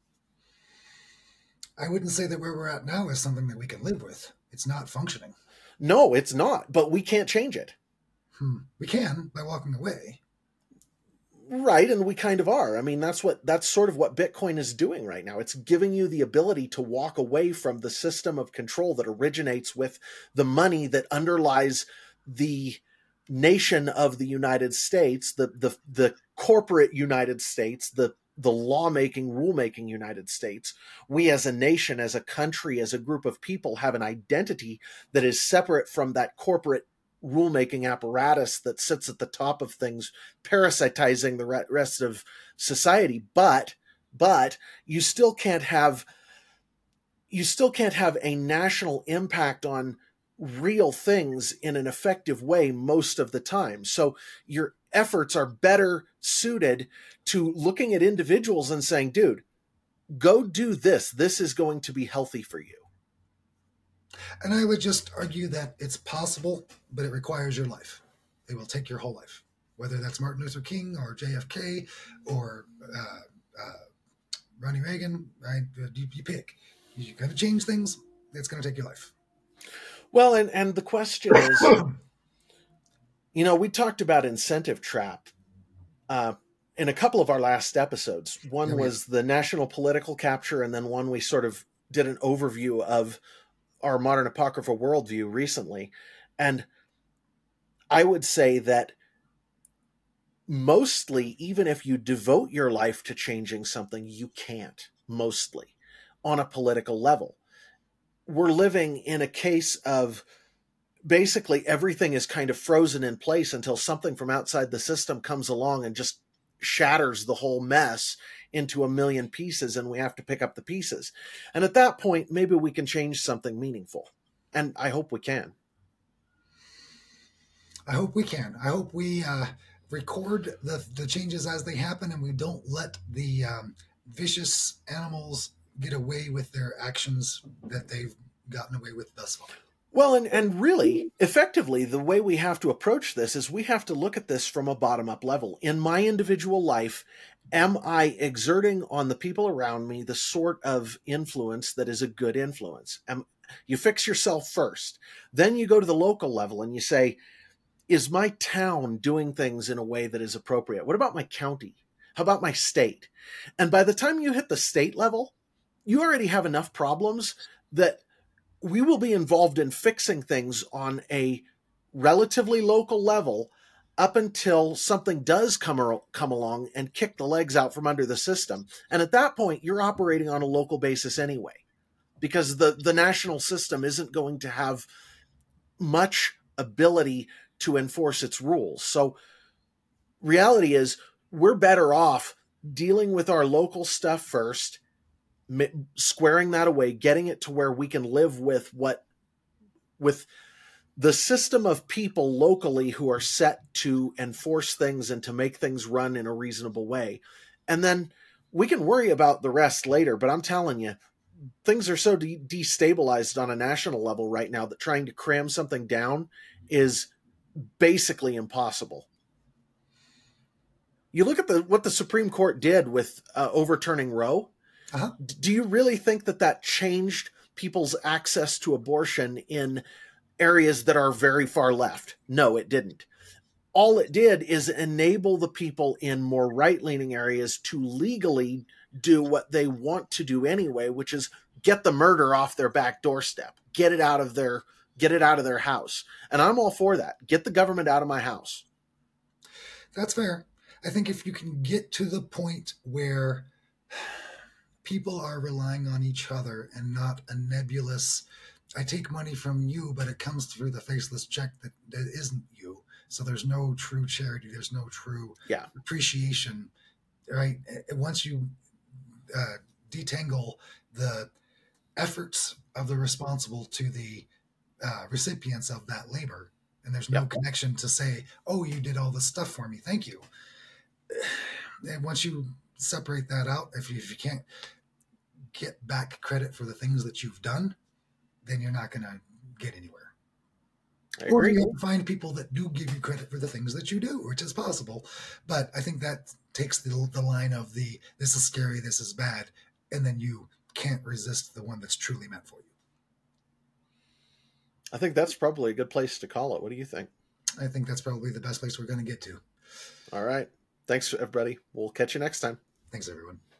I wouldn't say that where we're at now is something that we can live with. It's not functioning. No, it's not, but we can't change it. Hmm. We can by walking away. Right, and we kind of are. I mean, that's what that's sort of what Bitcoin is doing right now. It's giving you the ability to walk away from the system of control that originates with the money that underlies the nation of the United States, the the the corporate United States, the the lawmaking, rulemaking United States. We as a nation, as a country, as a group of people have an identity that is separate from that corporate rulemaking apparatus that sits at the top of things, parasitizing the rest of society. But, but you still can't have, you still can't have a national impact on real things in an effective way most of the time. So your efforts are better suited to looking at individuals and saying, dude, go do this. This is going to be healthy for you. And I would just argue that it's possible, but it requires your life. It will take your whole life, whether that's Martin Luther King or J F K or uh, uh, Ronnie Reagan, right? You, you pick. You got to change things. It's going to take your life. Well, and, and the question is, you know, we talked about incentive trap uh, in a couple of our last episodes. One yeah, was the national political capture, and then one we sort of did an overview of our modern apocryphal worldview recently. And I would say that mostly, even if you devote your life to changing something, you can't, mostly, on a political level. We're living in a case of basically everything is kind of frozen in place until something from outside the system comes along and just shatters the whole mess into a million pieces, and we have to pick up the pieces. And at that point, maybe we can change something meaningful. And I hope we can. I hope we can. I hope we uh, record the, the changes as they happen, and we don't let the um, vicious animals get away with their actions that they've gotten away with thus far. Well, and, and really, effectively, the way we have to approach this is we have to look at this from a bottom-up level. In my individual life, am I exerting on the people around me the sort of influence that is a good influence? Am, you fix yourself first. Then you go to the local level and you say, is my town doing things in a way that is appropriate? What about my county? How about my state? And by the time you hit the state level, you already have enough problems that we will be involved in fixing things on a relatively local level up until something does come, ar- come along and kick the legs out from under the system. And at that point, you're operating on a local basis anyway, because the, the national system isn't going to have much ability to enforce its rules. So reality is we're better off dealing with our local stuff first, squaring that away, getting it to where we can live with what, with the system of people locally who are set to enforce things and to make things run in a reasonable way. And then we can worry about the rest later. But I'm telling you, things are so de- destabilized on a national level right now that trying to cram something down is basically impossible. You look at the what the Supreme Court did with uh, overturning Roe. Uh-huh. Do you really think that that changed people's access to abortion in areas that are very far left? No, it didn't. All it did is enable the people in more right-leaning areas to legally do what they want to do anyway, which is get the murder off their back doorstep, get it out of their get it out of their house. And I'm all for that. Get the government out of my house. That's fair. I think if you can get to the point where people are relying on each other and not a nebulous, I take money from you, but it comes through the faceless check that, that isn't you. So there's no true charity. There's no true yeah. appreciation, right? Once you uh, detangle the efforts of the responsible to the uh, recipients of that labor, and there's no yep. connection to say, oh, you did all this stuff for me, thank you. And once you separate that out, if you, if you can't get back credit for the things that you've done, then you're not going to get anywhere. I or agree. you have to find people that do give you credit for the things that you do, which is possible. But I think that takes the, the line of the, this is scary, this is bad, and then you can't resist the one that's truly meant for you. I think that's probably a good place to call it. What do you think? I think that's probably the best place we're going to get to. All right. Thanks, everybody. We'll catch you next time. Thanks, everyone.